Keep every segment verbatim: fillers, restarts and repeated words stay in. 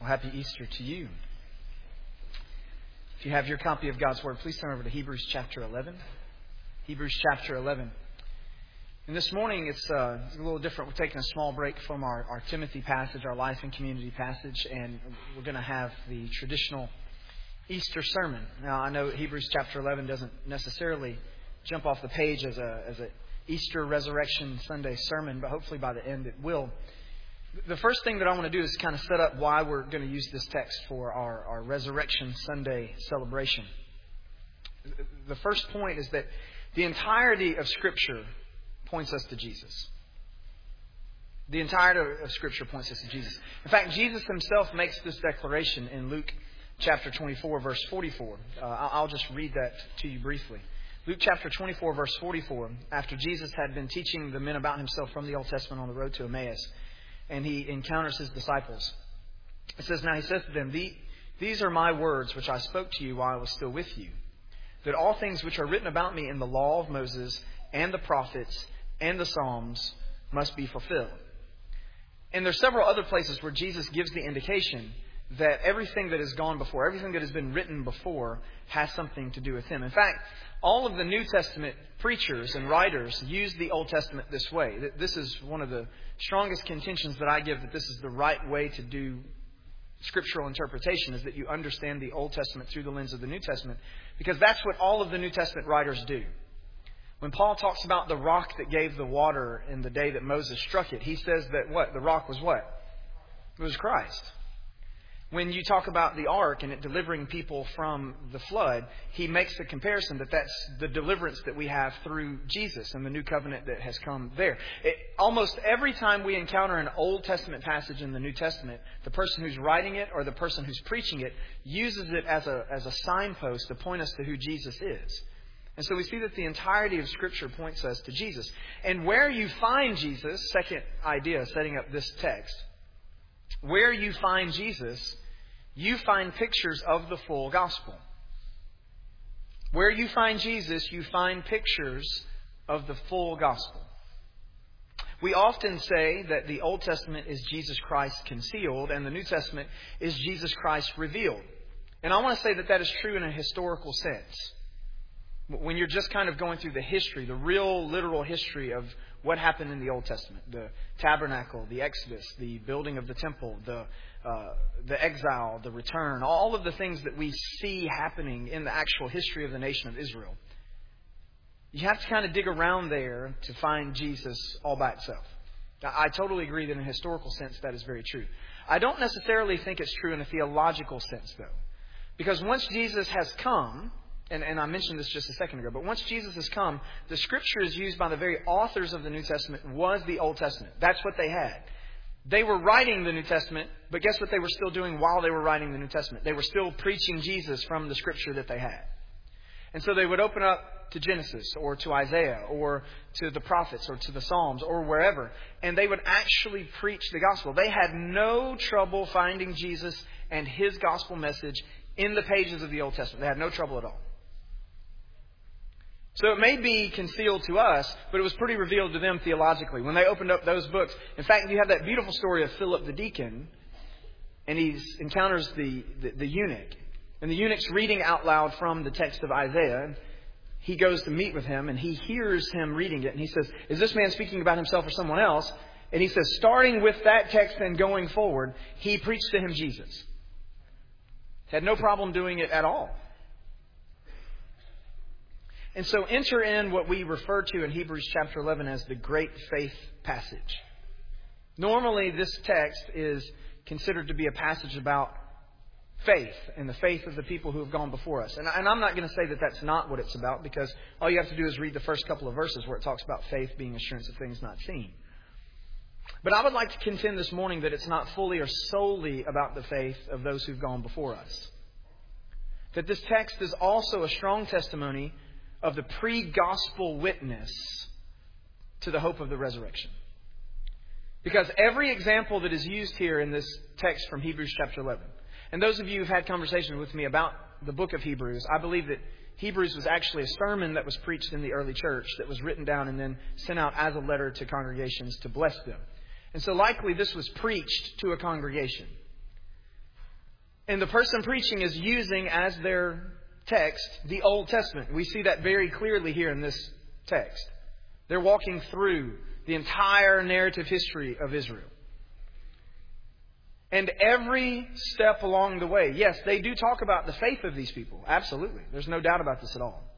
Well, happy Easter to you. If you have your copy of God's Word, please turn over to Hebrews chapter eleven. Hebrews chapter eleven. And this morning, it's, uh, it's a little different. We're taking a small break from our, our Timothy passage, our life and community passage, and we're going to have the traditional Easter sermon. Now, I know Hebrews chapter eleven doesn't necessarily jump off the page as a as a Easter Resurrection Sunday sermon, but hopefully by the end it will. The first thing that I want to do is kind of set up why we're going to use this text for our, our Resurrection Sunday celebration. The first point is that the entirety of Scripture points us to Jesus. The entirety of Scripture points us to Jesus. In fact, Jesus himself makes this declaration in Luke chapter twenty-four, verse forty-four. Uh, I'll just read that to you briefly. Luke chapter twenty-four, verse forty-four, after Jesus had been teaching the men about himself from the Old Testament on the road to Emmaus, and he encounters his disciples. It says, "Now he says to them, These are my words which I spoke to you while I was still with you, that all things which are written about me in the law of Moses and the prophets and the Psalms must be fulfilled." And there's several other places where Jesus gives the indication that everything that has gone before, everything that has been written before, has something to do with him. In fact, all of the New Testament preachers and writers use the Old Testament this way. This is one of the strongest contentions that I give, that this is the right way to do scriptural interpretation, is that you understand the Old Testament through the lens of the New Testament, because that's what all of the New Testament writers do. When Paul talks about the rock that gave the water in the day that Moses struck it, he says that what? The rock was what? It was Christ. When you talk about the ark and it delivering people from the flood, he makes the comparison that that's the deliverance that we have through Jesus and the new covenant that has come there. It, almost every time we encounter an Old Testament passage in the New Testament, the person who's writing it or the person who's preaching it uses it as a, as a signpost to point us to who Jesus is. And so we see that the entirety of Scripture points us to Jesus. And where you find Jesus, second idea setting up this text, where you find Jesus, you find pictures of the full gospel. Where you find Jesus, you find pictures of the full gospel. We often say that the Old Testament is Jesus Christ concealed and the New Testament is Jesus Christ revealed. And I want to say that that is true in a historical sense. When you're just kind of going through the history, the real literal history of what happened in the Old Testament, the tabernacle, the Exodus, the building of the temple, the uh, the exile, the return, all of the things that we see happening in the actual history of the nation of Israel. You have to kind of dig around there to find Jesus all by itself. I totally agree that in a historical sense that is very true. I don't necessarily think it's true in a theological sense, though. Because once Jesus has come, And, and I mentioned this just a second ago, but once Jesus has come, the Scripture is used by the very authors of the New Testament was the Old Testament. That's what they had. They were writing the New Testament, but guess what they were still doing while they were writing the New Testament? They were still preaching Jesus from the Scripture that they had. And so they would open up to Genesis or to Isaiah or to the prophets or to the Psalms or wherever, and they would actually preach the gospel. They had no trouble finding Jesus and his gospel message in the pages of the Old Testament. They had no trouble at all. So it may be concealed to us, but it was pretty revealed to them theologically when they opened up those books. In fact, you have that beautiful story of Philip the deacon, and he encounters the, the, the eunuch. And the eunuch's reading out loud from the text of Isaiah. He goes to meet with him, and he hears him reading it. And he says, "Is this man speaking about himself or someone else?" And he says, starting with that text and going forward, he preached to him Jesus. Had no problem doing it at all. And so enter in what we refer to in Hebrews chapter eleven as the great faith passage. Normally, this text is considered to be a passage about faith and the faith of the people who have gone before us. And, and I'm not going to say that that's not what it's about, because all you have to do is read the first couple of verses where it talks about faith being assurance of things not seen. But I would like to contend this morning that it's not fully or solely about the faith of those who've gone before us. That this text is also a strong testimony of the pre-gospel witness to the hope of the resurrection. Because every example that is used here in this text from Hebrews chapter eleven, and those of you who've had conversations with me about the book of Hebrews, I believe that Hebrews was actually a sermon that was preached in the early church that was written down and then sent out as a letter to congregations to bless them. And so likely this was preached to a congregation. And the person preaching is using as their text the Old Testament. We see that very clearly here in this text. They're walking through the entire narrative history of Israel. And every step along the way, yes, they do talk about the faith of these people. Absolutely. There's no doubt about this at all.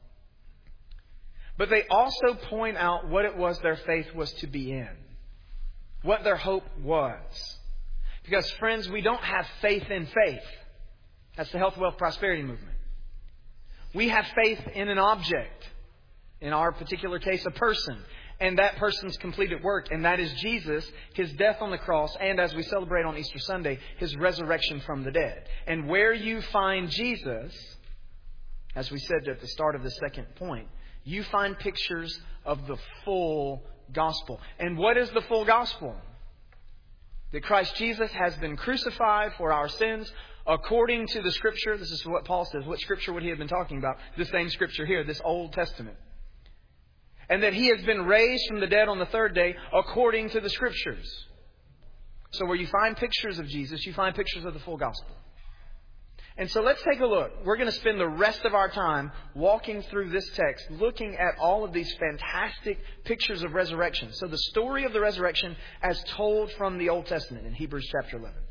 But they also point out what it was their faith was to be in. What their hope was. Because, friends, we don't have faith in faith. That's the health, wealth, prosperity movement. We have faith in an object. In our particular case, a person. And that person's completed work. And that is Jesus, His death on the cross, and as we celebrate on Easter Sunday, His resurrection from the dead. And where you find Jesus, as we said at the start of the second point, you find pictures of the full gospel. And what is the full gospel? That Christ Jesus has been crucified for our sins according to the Scripture. This is what Paul says. What Scripture would he have been talking about? The same Scripture here, this Old Testament. And that He has been raised from the dead on the third day according to the Scriptures. So where you find pictures of Jesus, you find pictures of the full gospel. And so let's take a look. We're going to spend the rest of our time walking through this text, looking at all of these fantastic pictures of resurrection. So the story of the resurrection as told from the Old Testament in Hebrews chapter eleven.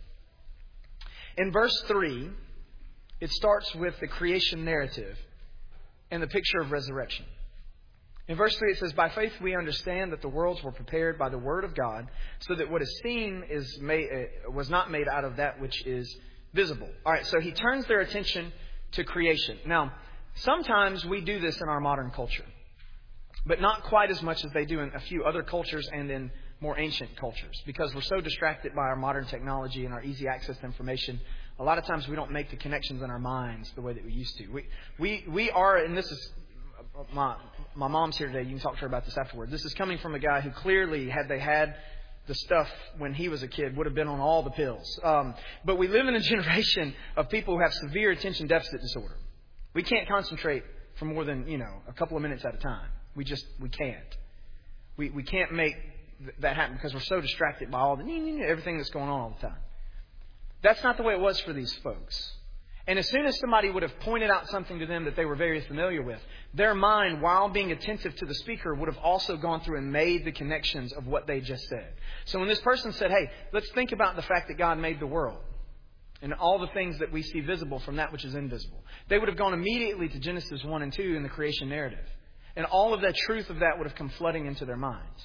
In verse three, it starts with the creation narrative and the picture of resurrection. In verse three, it says, "By faith we understand that the worlds were prepared by the word of God, so that what is seen is made, uh, was not made out of that which is visible." All right, so he turns their attention to creation. Now, sometimes we do this in our modern culture, but not quite as much as they do in a few other cultures and in more ancient cultures, because we're so distracted by our modern technology and our easy access to information. A lot of times we don't make the connections in our minds the way that we used to. We we we are, and this is my my mom's here today. You can talk to her about this afterward. This is coming from a guy who clearly, had they had the stuff when he was a kid, would have been on all the pills. Um, but we live in a generation of people who have severe attention deficit disorder. We can't concentrate for more than, you know, a couple of minutes at a time. We just, we can't. We we can't make th- that happen because we're so distracted by all the, everything that's going on all the time. That's not the way it was for these folks. And as soon as somebody would have pointed out something to them that they were very familiar with, their mind, while being attentive to the speaker, would have also gone through and made the connections of what they just said. So when this person said, "Hey, let's think about the fact that God made the world and all the things that we see visible from that which is invisible," they would have gone immediately to Genesis one and two in the creation narrative. And all of that truth of that would have come flooding into their minds.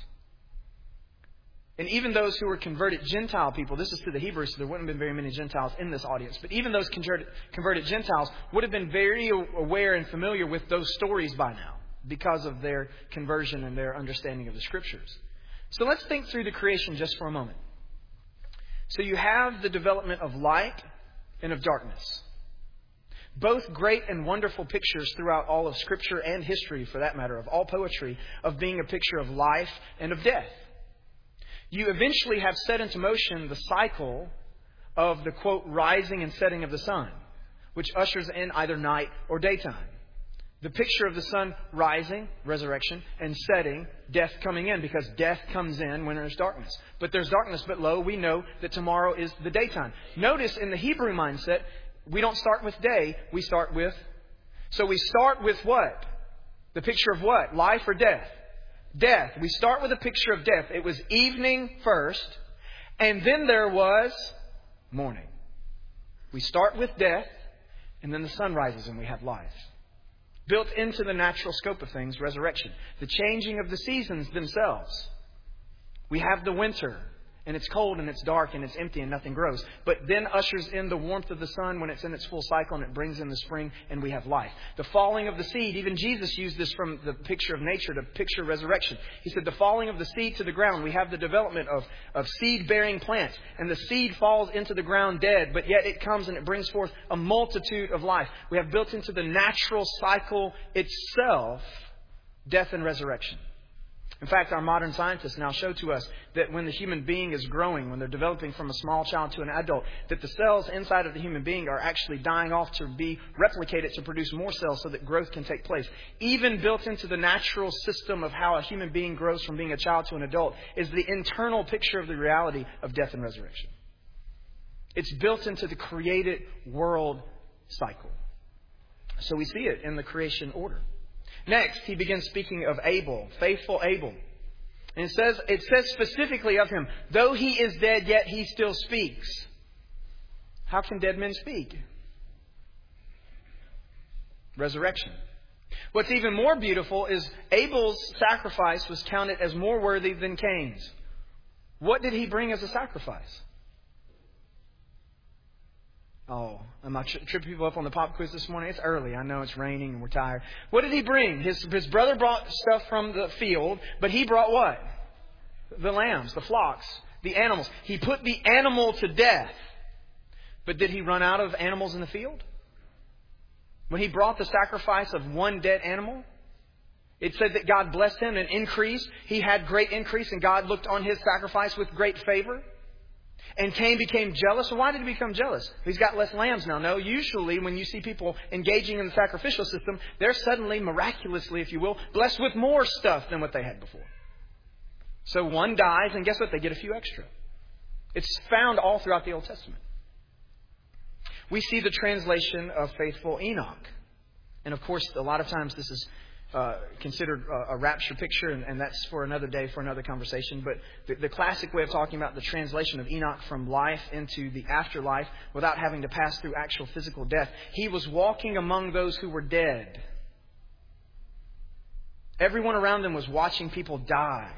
And even those who were converted Gentile people, this is to the Hebrews, so there wouldn't have been very many Gentiles in this audience, but even those converted, converted Gentiles would have been very aware and familiar with those stories by now because of their conversion and their understanding of the Scriptures. So let's think through the creation just for a moment. So you have the development of light and of darkness. Both great and wonderful pictures throughout all of Scripture and history, for that matter, of all poetry, of being a picture of life and of death. You eventually have set into motion the cycle of the, quote, rising and setting of the sun, which ushers in either night or daytime. The picture of the sun rising, resurrection, and setting, death coming in, because death comes in when there's darkness. But there's darkness, but lo, we know that tomorrow is the daytime. Notice in the Hebrew mindset, we don't start with day, we start with... So we start with what? The picture of what? Life or death? Death. We start with a picture of death. It was evening first, and then there was morning. We start with death, and then the sun rises and we have life. Built into the natural scope of things, resurrection. The changing of the seasons themselves. We have the winter, and it's cold and it's dark and it's empty and nothing grows. But then ushers in the warmth of the sun when it's in its full cycle, and it brings in the spring, and we have life. The falling of the seed, even Jesus used this from the picture of nature to picture resurrection. He said the falling of the seed to the ground. We have the development of, of seed-bearing plants, and the seed falls into the ground dead, but yet it comes and it brings forth a multitude of life. We have built into the natural cycle itself death and resurrection. In fact, our modern scientists now show to us that when the human being is growing, when they're developing from a small child to an adult, that the cells inside of the human being are actually dying off to be replicated to produce more cells so that growth can take place. Even built into the natural system of how a human being grows from being a child to an adult is the internal picture of the reality of death and resurrection. It's built into the created world cycle. So we see it in the creation order. Next, he begins speaking of Abel, faithful Abel. And it says, it says specifically of him, though he is dead, yet he still speaks. How can dead men speak? Resurrection. What's even more beautiful is Abel's sacrifice was counted as more worthy than Cain's. What did he bring as a sacrifice? Oh, am I tri- tripping people up on the pop quiz this morning? It's early. I know it's raining and we're tired. What did he bring? His, his brother brought stuff from the field, but he brought what? The lambs, the flocks, the animals. He put the animal to death. But did he run out of animals in the field? When he brought the sacrifice of one dead animal, it said that God blessed him and increased. He had great increase and God looked on his sacrifice with great favor. And Cain became jealous. So why did he become jealous? He's got less lambs now. No, usually when you see people engaging in the sacrificial system, they're suddenly, miraculously, if you will, blessed with more stuff than what they had before. So one dies, and guess what? They get a few extra. It's found all throughout the Old Testament. We see the translation of faithful Enoch. And of course, a lot of times this is Uh, considered a, a rapture picture, and, and that's for another day, for another conversation. But the, the classic way of talking about the translation of Enoch from life into the afterlife without having to pass through actual physical death. He was walking among those who were dead. Everyone around them was watching people die.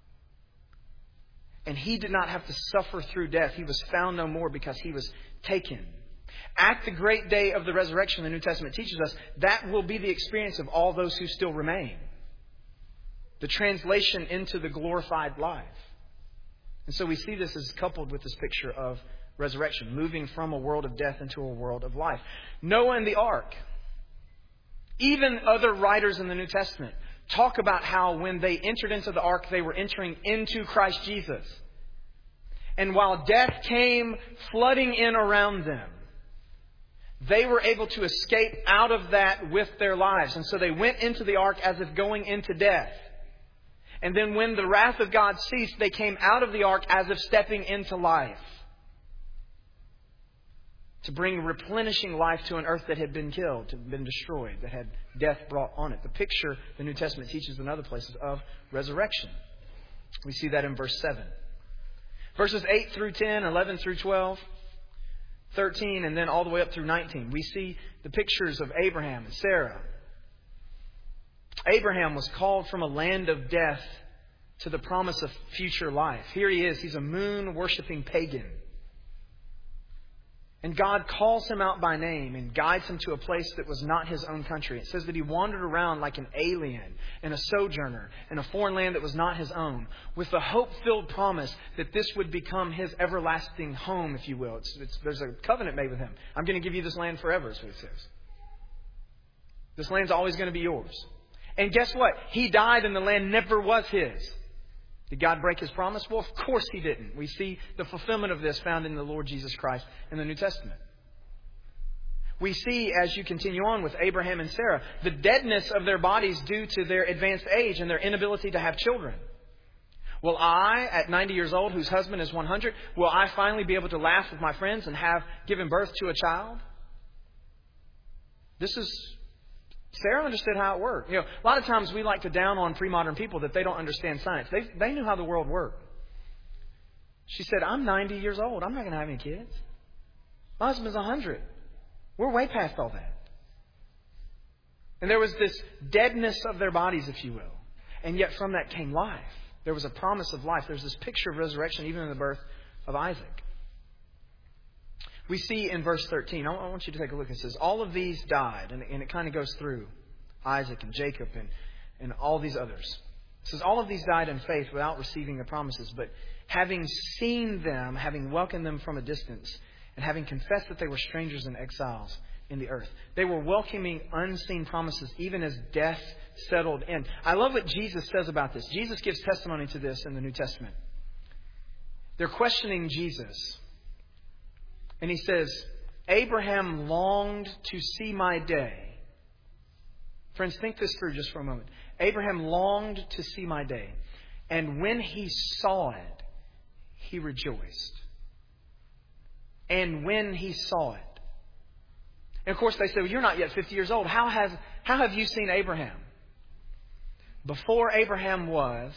And he did not have to suffer through death. He was found no more because he was taken. At the great day of the resurrection, the New Testament teaches us, that will be the experience of all those who still remain. The translation into the glorified life. And so we see this as coupled with this picture of resurrection, moving from a world of death into a world of life. Noah and the ark. Even other writers in the New Testament talk about how when they entered into the ark, they were entering into Christ Jesus. And while death came flooding in around them, they were able to escape out of that with their lives. And so they went into the ark as if going into death. And then when the wrath of God ceased, they came out of the ark as if stepping into life. To bring replenishing life to an earth that had been killed, had been destroyed, that had death brought on it. The picture the New Testament teaches in other places of resurrection. We see that in verse seven. Verses eight through ten, eleven through twelve. thirteen, and then all the way up through nineteen. We see the pictures of Abraham and Sarah. Abraham was called from a land of death to the promise of future life. Here he is. He's a moon-worshipping pagan. And God calls him out by name and guides him to a place that was not his own country. It says that he wandered around like an alien and a sojourner in a foreign land that was not his own, with the hope-filled promise that this would become his everlasting home, if you will. It's, it's, there's a covenant made with him. I'm going to give you this land forever, is what it says. This land's always going to be yours. And guess what? He died and the land never was his. Did God break His promise? Well, of course He didn't. We see the fulfillment of this found in the Lord Jesus Christ in the New Testament. We see, as you continue on with Abraham and Sarah, the deadness of their bodies due to their advanced age and their inability to have children. Will I, at ninety years old, whose husband is one hundred, will I finally be able to laugh with my friends and have given birth to a child? This is... Sarah understood how it worked. You know, a lot of times we like to down on pre-modern people that they don't understand science. They they knew how the world worked. She said, I'm ninety years old. I'm not going to have any kids. My husband's one hundred. We're way past all that. And there was this deadness of their bodies, if you will. And yet from that came life. There was a promise of life. There's this picture of resurrection even in the birth of Isaac. We see in verse thirteen, I want you to take a look. It says, all of these died. And, and it kind of goes through Isaac and Jacob and, and all these others. It says, all of these died in faith without receiving the promises. But having seen them, having welcomed them from a distance, and having confessed that they were strangers and exiles in the earth. They were welcoming unseen promises even as death settled in. I love what Jesus says about this. Jesus gives testimony to this in the New Testament. They're questioning Jesus. And he says, Abraham longed to see my day. Friends, think this through just for a moment. Abraham longed to see my day. And when he saw it, he rejoiced. and when he saw it. And of course they say, well, you're not yet fifty years old. How has, how have you seen Abraham? Before Abraham was,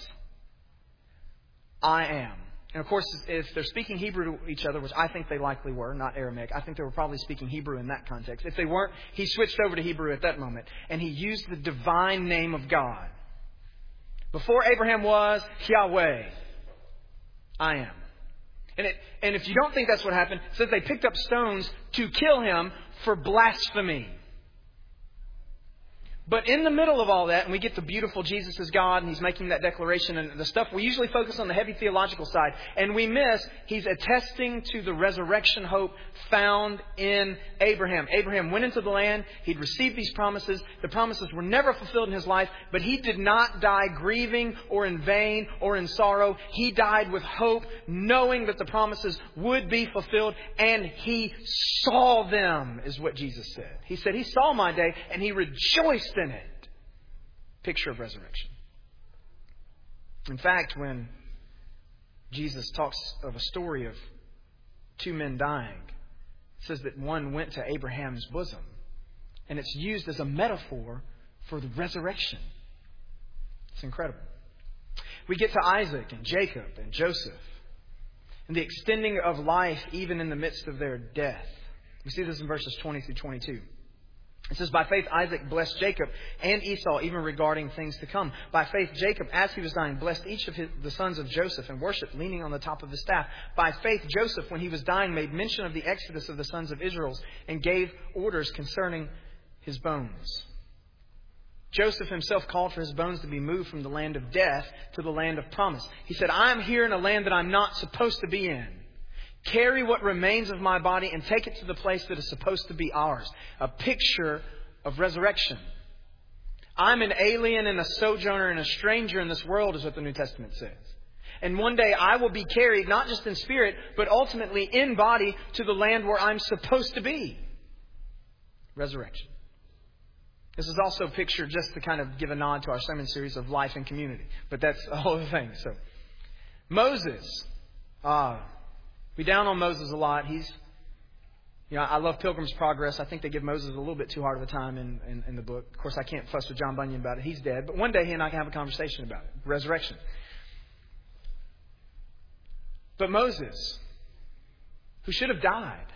I am. And of course, if they're speaking Hebrew to each other, which I think they likely were, not Aramaic, I think they were probably speaking Hebrew in that context. If they weren't, he switched over to Hebrew at that moment. And he used the divine name of God. Before Abraham was, Yahweh, I am. And, it, and if you don't think that's what happened, it says they picked up stones to kill him for blasphemy. But in the middle of all that, and we get the beautiful Jesus is God, and he's making that declaration and the stuff, we usually focus on the heavy theological side. And we miss, he's attesting to the resurrection hope found in Abraham. Abraham went into the land. He'd received these promises. The promises were never fulfilled in his life, but he did not die grieving or in vain or in sorrow. He died with hope, knowing that the promises would be fulfilled, and he saw them, is what Jesus said. He said, he saw my day, and he rejoiced in it. Picture of resurrection. In fact, when Jesus talks of a story of two men dying, it says that one went to Abraham's bosom. And it's used as a metaphor for the resurrection. It's incredible. We get to Isaac and Jacob and Joseph and the extending of life even in the midst of their death. We see this in verses twenty through twenty-two. It says, by faith, Isaac blessed Jacob and Esau, even regarding things to come. By faith, Jacob, as he was dying, blessed each of his, the sons of Joseph and worshipped, leaning on the top of his staff. By faith, Joseph, when he was dying, made mention of the exodus of the sons of Israel and gave orders concerning his bones. Joseph himself called for his bones to be moved from the land of death to the land of promise. He said, I'm here in a land that I'm not supposed to be in. Carry what remains of my body and take it to the place that is supposed to be ours. A picture of resurrection. I'm an alien and a sojourner and a stranger in this world, is what the New Testament says. And one day I will be carried, not just in spirit, but ultimately in body to the land where I'm supposed to be. Resurrection. This is also pictured just to kind of give a nod to our sermon series of life and community. But that's a whole other thing. So, Moses. Ah. We down on Moses a lot. He's, you know, I love Pilgrim's Progress. I think they give Moses a little bit too hard of a time in, in, in the book. Of course, I can't fuss with John Bunyan about it. He's dead. But one day he and I can have a conversation about it. Resurrection. But Moses, who should have died,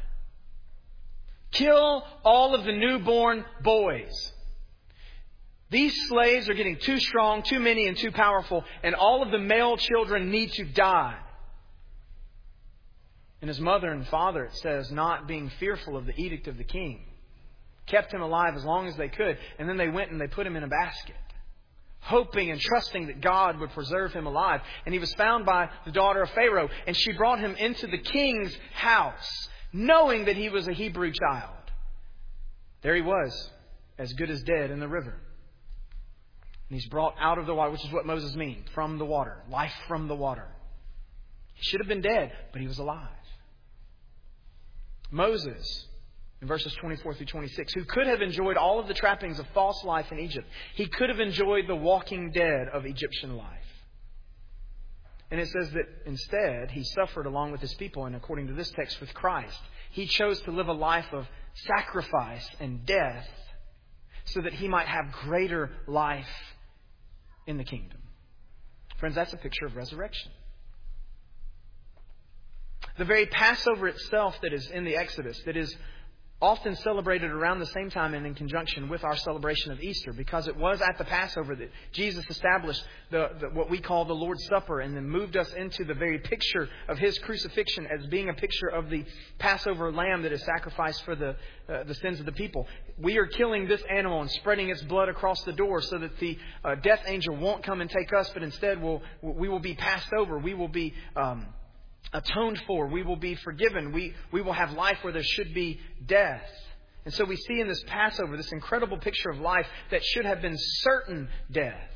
kill all of the newborn boys. These slaves are getting too strong, too many, and too powerful, and all of the male children need to die. And his mother and father, it says, not being fearful of the edict of the king, kept him alive as long as they could. And then they went and they put him in a basket, hoping and trusting that God would preserve him alive. And he was found by the daughter of Pharaoh. And she brought him into the king's house, knowing that he was a Hebrew child. There he was, as good as dead in the river. And he's brought out of the water, which is what Moses means, from the water. Life from the water. He should have been dead, but he was alive. Moses, in verses twenty-four through twenty-six, who could have enjoyed all of the trappings of false life in Egypt. He could have enjoyed the walking dead of Egyptian life. And it says that instead, he suffered along with his people, and according to this text, with Christ. He chose to live a life of sacrifice and death so that he might have greater life in the kingdom. Friends, that's a picture of resurrection. The very Passover itself that is in the Exodus, that is often celebrated around the same time and in conjunction with our celebration of Easter, because it was at the Passover that Jesus established the, the what we call the Lord's Supper, and then moved us into the very picture of His crucifixion as being a picture of the Passover lamb that is sacrificed for the uh, the sins of the people. We are killing this animal and spreading its blood across the door so that the uh, death angel won't come and take us, but instead we'll, we will be passed over. We will be Um, atoned for. We will be forgiven. We, we will have life where there should be death. And so we see in this Passover this incredible picture of life that should have been certain death.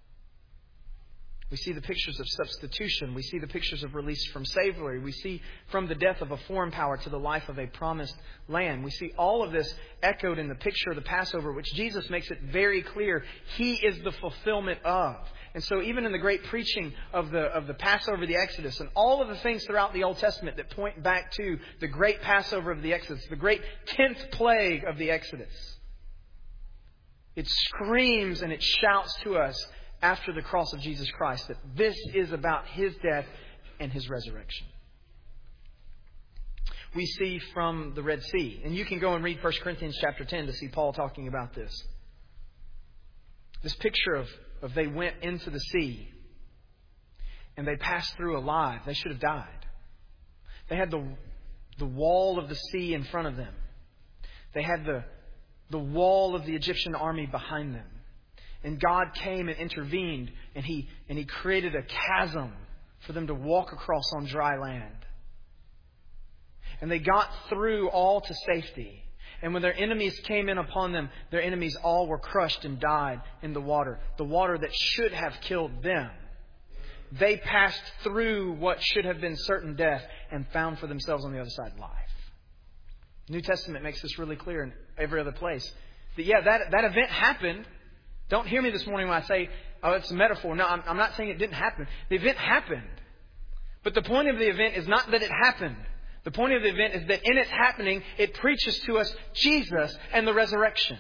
We see the pictures of substitution. We see the pictures of release from slavery. We see from the death of a foreign power to the life of a promised land. We see all of this echoed in the picture of the Passover, which Jesus makes it very clear He is the fulfillment of. And so even in the great preaching of the of the Passover, the Exodus, and all of the things throughout the Old Testament that point back to the great Passover of the Exodus, the great tenth plague of the Exodus, it screams and it shouts to us after the cross of Jesus Christ that this is about His death and His resurrection. We see from the Red Sea, and you can go and read First Corinthians chapter ten to see Paul talking about this. This picture of, of they went into the sea and they passed through alive. They should have died. They had the, the wall of the sea in front of them. They had the, the wall of the Egyptian army behind them. And God came and intervened, and He, and He created a chasm for them to walk across on dry land. And they got through all to safety. And when their enemies came in upon them, their enemies all were crushed and died in the water. The water that should have killed them. They passed through what should have been certain death and found for themselves on the other side life. The New Testament makes this really clear in every other place. That yeah, that, that event happened. Don't hear me this morning when I say, oh, it's a metaphor. No, I'm, I'm not saying it didn't happen. The event happened. But the point of the event is not that it happened. The point of the event is that in its happening, it preaches to us Jesus and the resurrection.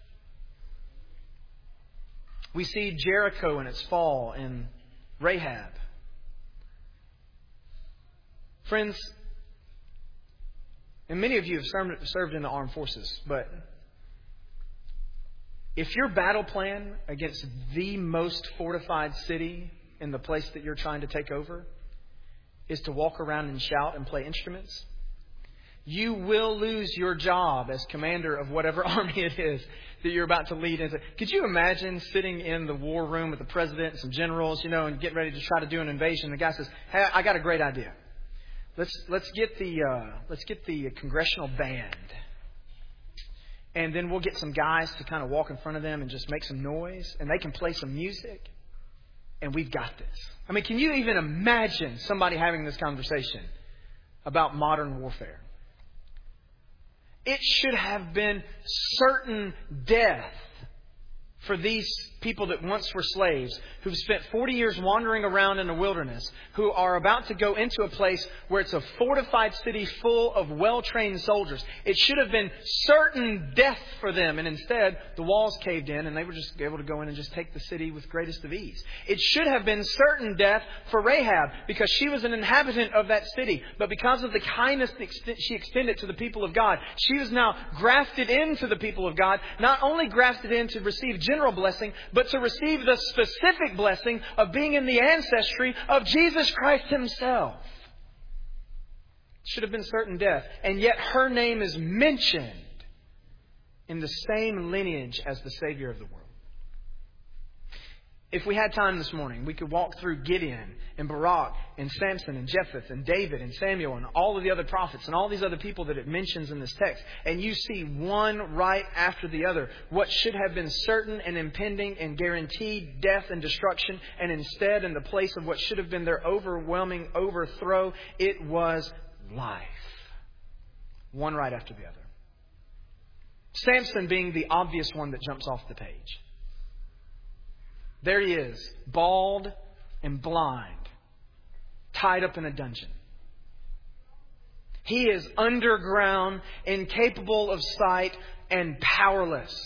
We see Jericho in its fall and Rahab. Friends, and many of you have served in the armed forces, but if your battle plan against the most fortified city in the place that you're trying to take over is to walk around and shout and play instruments, you will lose your job as commander of whatever army it is that you're about to lead into. Could you imagine sitting in the war room with the president and some generals, you know, and getting ready to try to do an invasion? The guy says, "Hey, I got a great idea. Let's let's get the uh, let's get the congressional band, and then we'll get some guys to kind of walk in front of them and just make some noise, and they can play some music, and we've got this." I mean, can you even imagine somebody having this conversation about modern warfare? It should have been certain death for these people that once were slaves, who've spent forty years wandering around in the wilderness, who are about to go into a place where it's a fortified city full of well-trained soldiers. It should have been certain death for them. And instead, the walls caved in and they were just able to go in and just take the city with greatest of ease. It should have been certain death for Rahab because she was an inhabitant of that city. But because of the kindness that she extended to the people of God, she was now grafted into the people of God, not only grafted in to receive general blessing, but to receive the specific blessing of being in the ancestry of Jesus Christ Himself. Should have been certain death. And yet her name is mentioned in the same lineage as the Savior of the world. If we had time this morning, we could walk through Gideon and Barak and Samson and Jephthah and David and Samuel and all of the other prophets and all these other people that it mentions in this text. And you see one right after the other. What should have been certain and impending and guaranteed death and destruction. And instead, in the place of what should have been their overwhelming overthrow, it was life. One right after the other. Samson being the obvious one that jumps off the page. There he is, bald and blind, tied up in a dungeon. He is underground, incapable of sight, and powerless.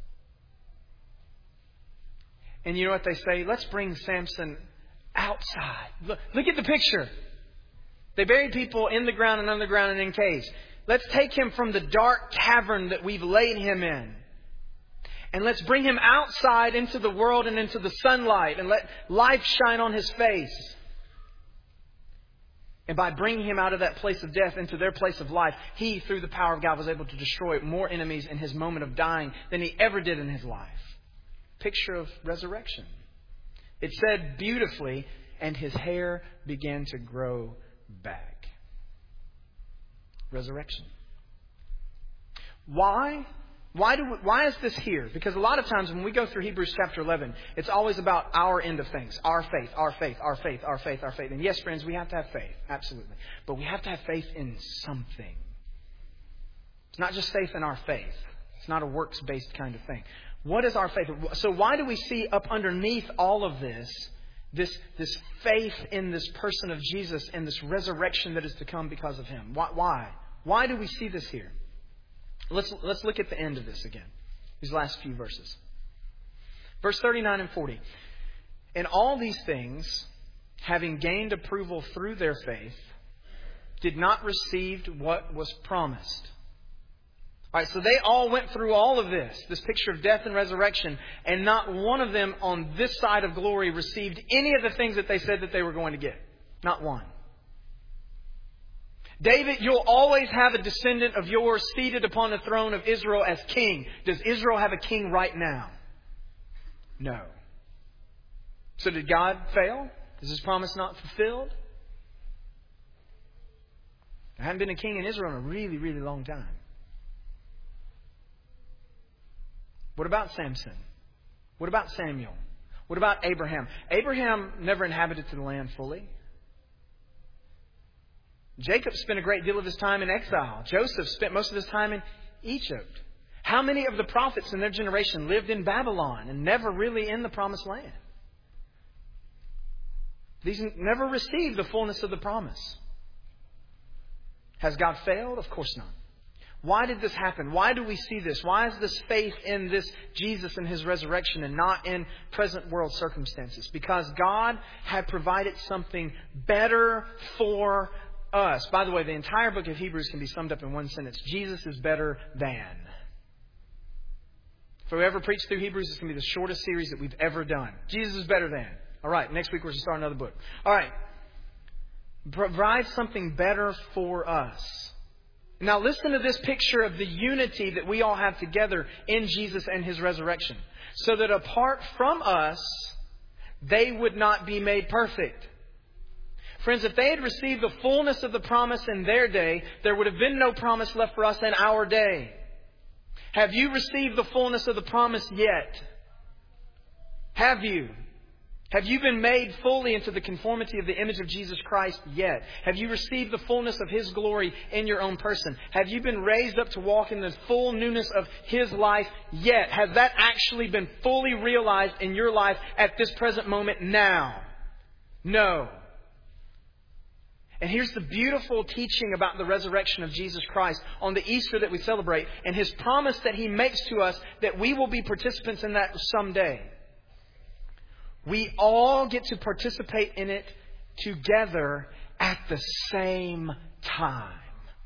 And you know what they say? Let's bring Samson outside. Look, look at the picture. They buried people in the ground and underground and in caves. Let's take him from the dark cavern that we've laid him in. And let's bring him outside into the world and into the sunlight and let life shine on his face. And by bringing him out of that place of death into their place of life, he, through the power of God, was able to destroy more enemies in his moment of dying than he ever did in his life. Picture of resurrection. It said beautifully, and his hair began to grow back. Resurrection. Why? Why do we, why is this here? Because a lot of times when we go through Hebrews chapter eleven, it's always about our end of things. Our faith, our faith, our faith, our faith, our faith. And yes, friends, we have to have faith. Absolutely. But we have to have faith in something. It's not just faith in our faith. It's not a works-based kind of thing. What is our faith? So why do we see up underneath all of this, this, this faith in this person of Jesus and this resurrection that is to come because of Him? Why? Why, why do we see this here? Let's, let's look at the end of this again. These last few verses. Verse thirty-nine and forty. And all these things, having gained approval through their faith, did not receive what was promised. All right, so they all went through all of this, this picture of death and resurrection, and not one of them on this side of glory received any of the things that they said that they were going to get. Not one. David, you'll always have a descendant of yours seated upon the throne of Israel as king. Does Israel have a king right now? No. So did God fail? Is His promise not fulfilled? There hadn't been a king in Israel in a really, really long time. What about Samson? What about Samuel? What about Abraham? Abraham never inhabited the land fully. Jacob spent a great deal of his time in exile. Joseph spent most of his time in Egypt. How many of the prophets in their generation lived in Babylon and never really in the promised land? These never received the fullness of the promise. Has God failed? Of course not. Why did this happen? Why do we see this? Why is this faith in this Jesus and His resurrection and not in present world circumstances? Because God had provided something better for us. By the way, the entire book of Hebrews can be summed up in one sentence. Jesus is better than. If we ever preach through Hebrews, it's going to be the shortest series that we've ever done. Jesus is better than. All right, next week we're going to start another book. All right. Provide something better for us. Now listen to this picture of the unity that we all have together in Jesus and His resurrection. So that apart from us, they would not be made perfect. Friends, if they had received the fullness of the promise in their day, there would have been no promise left for us in our day. Have you received the fullness of the promise yet? Have you? Have you been made fully into the conformity of the image of Jesus Christ yet? Have you received the fullness of His glory in your own person? Have you been raised up to walk in the full newness of His life yet? Has that actually been fully realized in your life at this present moment now? No. And here's the beautiful teaching about the resurrection of Jesus Christ on the Easter that we celebrate and His promise that He makes to us that we will be participants in that someday. We all get to participate in it together at the same time.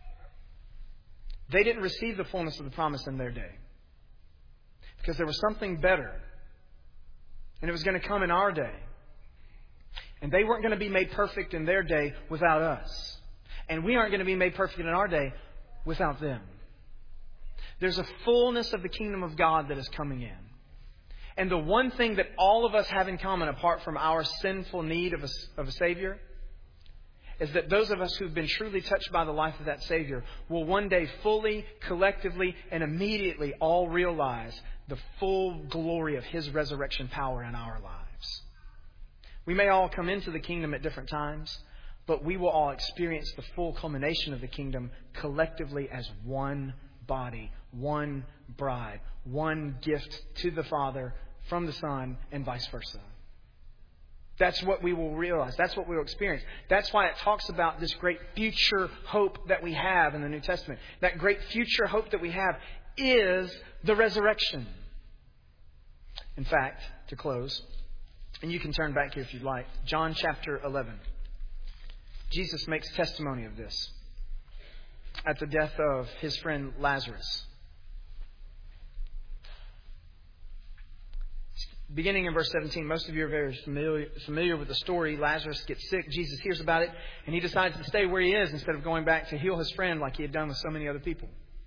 They didn't receive the fullness of the promise in their day because there was something better. And it was going to come in our day. And they weren't going to be made perfect in their day without us. And we aren't going to be made perfect in our day without them. There's a fullness of the kingdom of God that is coming in. And the one thing that all of us have in common, apart from our sinful need of a, of a Savior, is that those of us who've been truly touched by the life of that Savior will one day fully, collectively, and immediately all realize the full glory of His resurrection power in our lives. We may all come into the kingdom at different times, but we will all experience the full culmination of the kingdom collectively as one body, one bride, one gift to the Father from the Son, and vice versa. That's what we will realize. That's what we will experience. That's why it talks about this great future hope that we have in the New Testament. That great future hope that we have is the resurrection. In fact, to close, and you can turn back here if you'd like, John chapter eleven. Jesus makes testimony of this at the death of His friend Lazarus. Beginning in verse seventeen, most of you are very familiar, familiar with the story. Lazarus gets sick. Jesus hears about it, and He decides to stay where he is instead of going back to heal his friend like He had done with so many other people.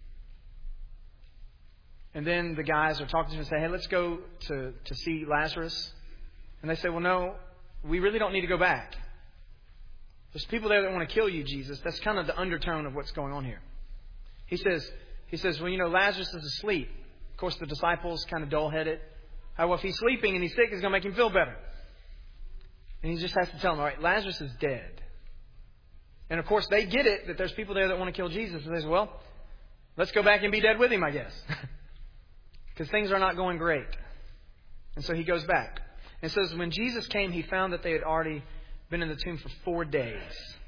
And then the guys are talking to him and say, hey, let's go to, to see Lazarus. And they say, well, no, we really don't need to go back. There's people there that want to kill you, Jesus. That's kind of the undertone of what's going on here. He says, he says, well, you know, Lazarus is asleep. Of course, the disciples kind of dull-headed. How, well, if he's sleeping and he's sick, it's going to make him feel better. And he just has to tell them, all right, Lazarus is dead. And of course, they get it that there's people there that want to kill Jesus. And they say, well, let's go back and be dead with him, I guess. Because because things are not going great. And so he goes back. And it says, when Jesus came, he found that they had already been in the tomb for four days.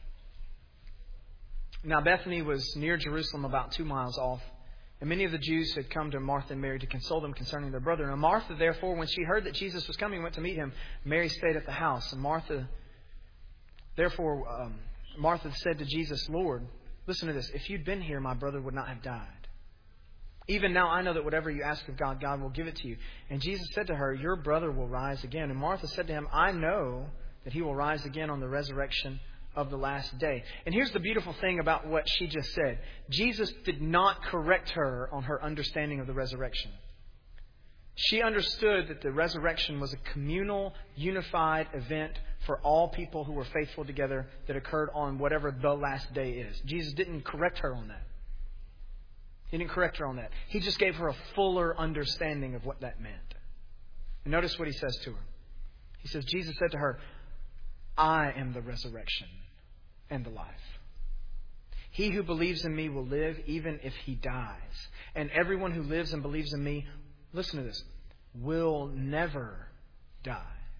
Now Bethany was near Jerusalem, about two miles off. And many of the Jews had come to Martha and Mary to console them concerning their brother. And Martha, therefore, when she heard that Jesus was coming, went to meet him. Mary stayed at the house. And Martha, therefore, um, Martha said to Jesus, Lord, listen to this. If you'd been here, my brother would not have died. Even now I know that whatever you ask of God, God will give it to you. And Jesus said to her, your brother will rise again. And Martha said to him, I know that he will rise again on the resurrection of the last day. And here's the beautiful thing about what she just said. Jesus did not correct her on her understanding of the resurrection. She understood that the resurrection was a communal, unified event for all people who were faithful together that occurred on whatever the last day is. Jesus didn't correct her on that. He didn't correct her on that. He just gave her a fuller understanding of what that meant. And notice what he says to her. He says, Jesus said to her, I am the resurrection and the life. He who believes in me will live even if he dies. And everyone who lives and believes in me, listen to this, will never die.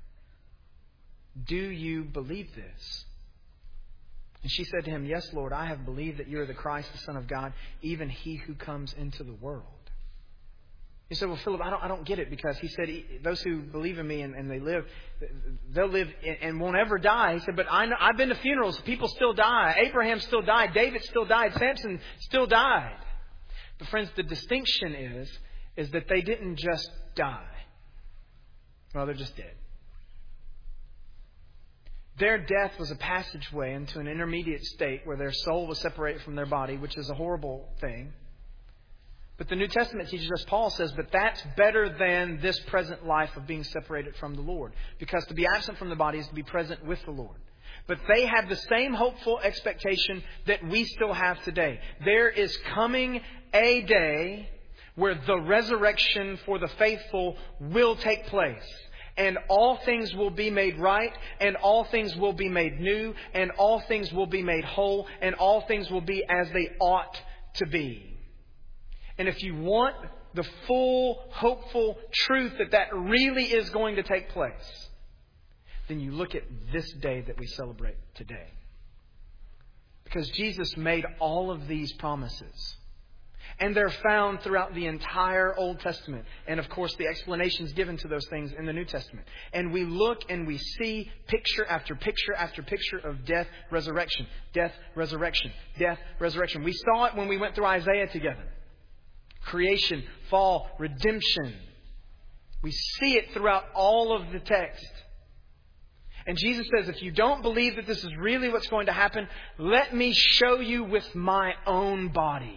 Do you believe this? And she said to him, yes, Lord, I have believed that you are the Christ, the Son of God, even he who comes into the world. He said, well, Philip, I don't, I don't get it, because he said, those who believe in me and, and they live, they'll live and won't ever die. He said, but I know, I've been to funerals. People still die. Abraham still died. David still died. Samson still died. But friends, the distinction is, is that they didn't just die. Well, they're just dead. Their death was a passageway into an intermediate state where their soul was separated from their body, which is a horrible thing. But the New Testament teaches us, Paul says, but that's better than this present life of being separated from the Lord. Because to be absent from the body is to be present with the Lord. But they have the same hopeful expectation that we still have today. There is coming a day where the resurrection for the faithful will take place. And all things will be made right, and all things will be made new, and all things will be made whole, and all things will be as they ought to be. And if you want the full, hopeful truth that that really is going to take place, then you look at this day that we celebrate today. Because Jesus made all of these promises. And they're found throughout the entire Old Testament. And of course, the explanations given to those things in the New Testament. And we look and we see picture after picture after picture of death, resurrection, death, resurrection, death, resurrection. We saw it when we went through Isaiah together. Creation, fall, redemption. We see it throughout all of the text. And Jesus says, if you don't believe that this is really what's going to happen, let me show you with my own body.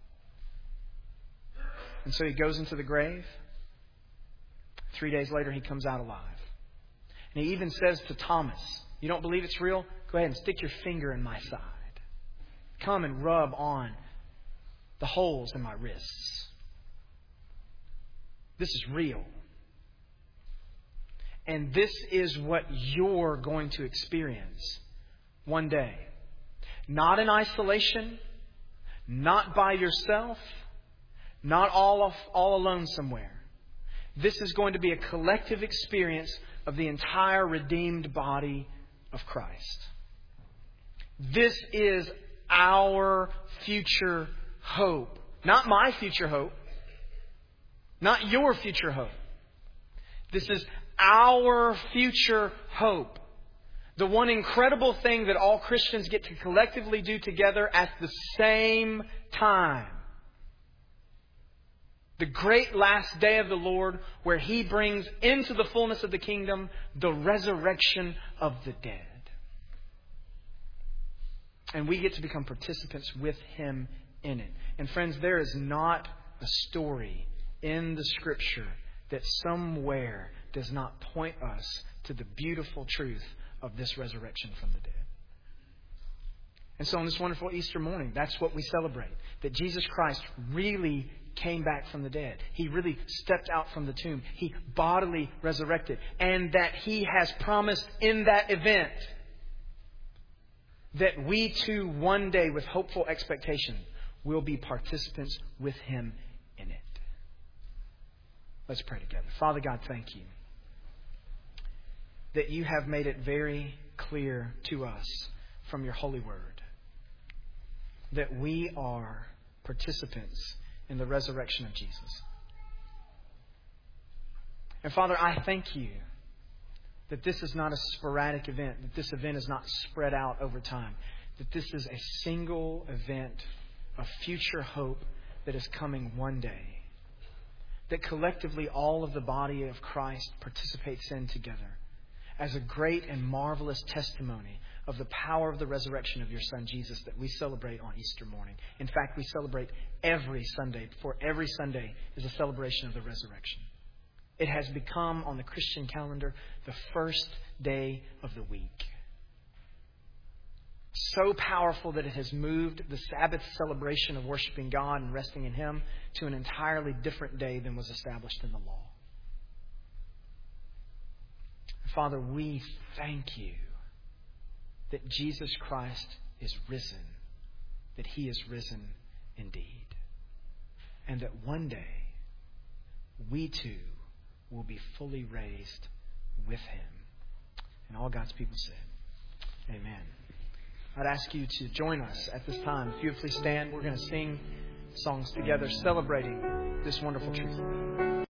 And so he goes into the grave. Three days later, he comes out alive. And he even says to Thomas, you don't believe it's real? Go ahead and stick your finger in my side. Come and rub on the holes in my wrists. This is real. And this is what you're going to experience one day. Not in isolation, not by yourself, not all off, all alone somewhere. This is going to be a collective experience of the entire redeemed body of Christ. This is our future hope. Not my future hope. Not your future hope. This is our future hope. The one incredible thing that all Christians get to collectively do together at the same time. The great last day of the Lord, where He brings into the fullness of the kingdom the resurrection of the dead. And we get to become participants with Him in it. And friends, there is not a story in the Scripture that somewhere does not point us to the beautiful truth of this resurrection from the dead. And so on this wonderful Easter morning, that's what we celebrate. That Jesus Christ really came back from the dead. He really stepped out from the tomb. He bodily resurrected. And that He has promised in that event that we too one day with hopeful expectation will be participants with Him in it. Let's pray together. Father God, thank you that you have made it very clear to us from your holy word that we are participants in the resurrection of Jesus. And Father, I thank you that this is not a sporadic event, that this event is not spread out over time, that this is a single event of future hope that is coming one day, that collectively all of the body of Christ participates in together as a great and marvelous testimony of the power of the resurrection of your Son, Jesus, that we celebrate on Easter morning. In fact, we celebrate every Sunday, for every Sunday is a celebration of the resurrection. It has become, on the Christian calendar, the first day of the week. So powerful that it has moved the Sabbath celebration of worshiping God and resting in Him to an entirely different day than was established in the law. Father, we thank you that Jesus Christ is risen, that He is risen indeed, and that one day we too will be fully raised with Him. And all God's people said, amen. I'd ask you to join us at this time. If you would please stand, we're going to sing songs together celebrating this wonderful truth.